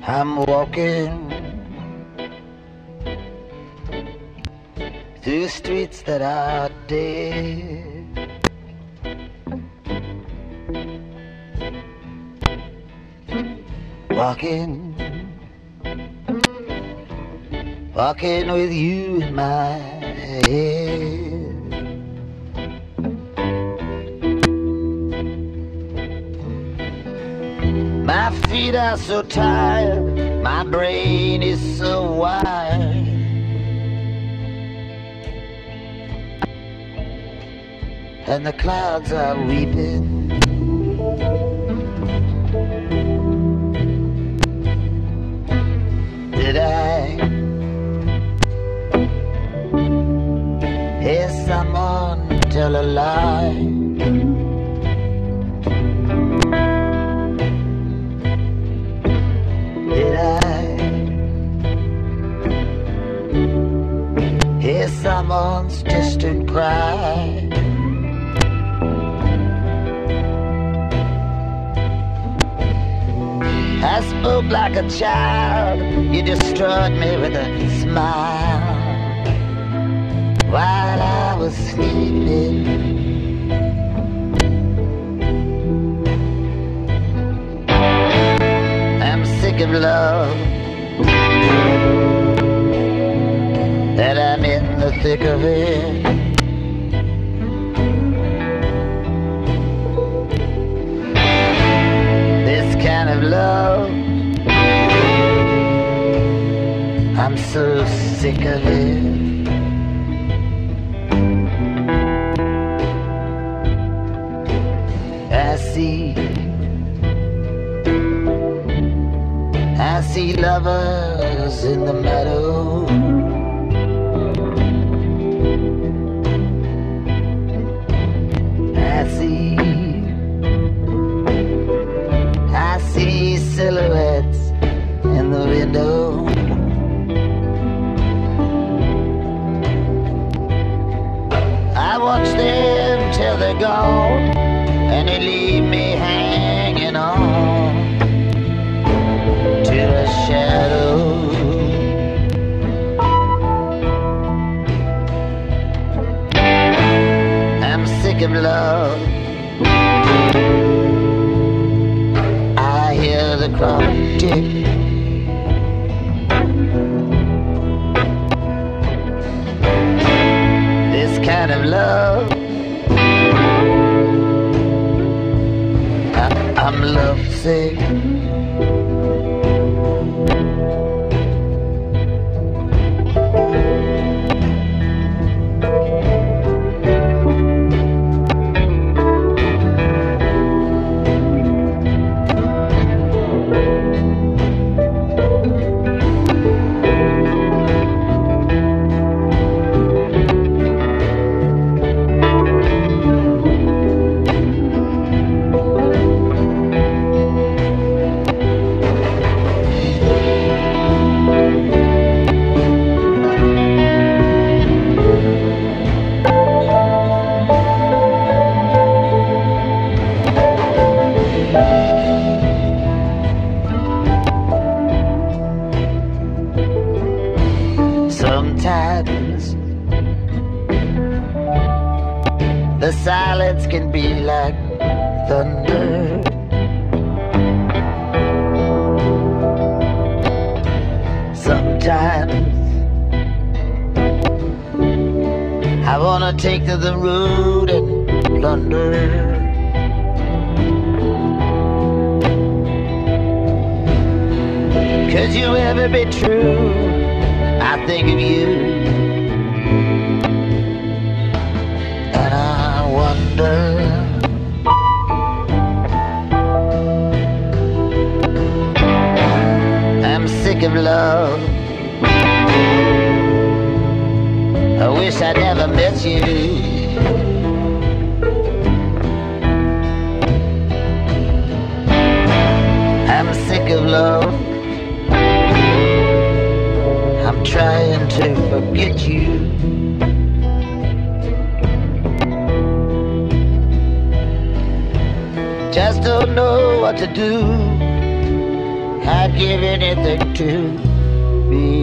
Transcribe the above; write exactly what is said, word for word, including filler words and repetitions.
I'm walking through streets that are dead. Walking, walking with you in my head. My feet are so tired, my brain is so wired. And the clouds are weeping. Did I hear someone tell a lie? Did I hear someone's distant cry? I spoke like a child, you destroyed me with a smile while I was sleeping. I'm sick of love, that I'm in the thick of it. This kind of love, I'm so sick of it. I see, I see lovers in the meadow. I see, I see silhouettes in the window. I watch them till they're gone, and they leave me hanging on to a shadow. I'm sick of love, I hear the clock tick. This kind of love, I, I'm lovesick. Sometimes the silence can be like thunder. Sometimes I wanna take to the road and plunder. Could you ever be true? I think of you, and I wonder. I'm sick of love, I wish I never met you. I'm sick of love, I'm trying to forget you. Just don't know what to do. I'd give anything to be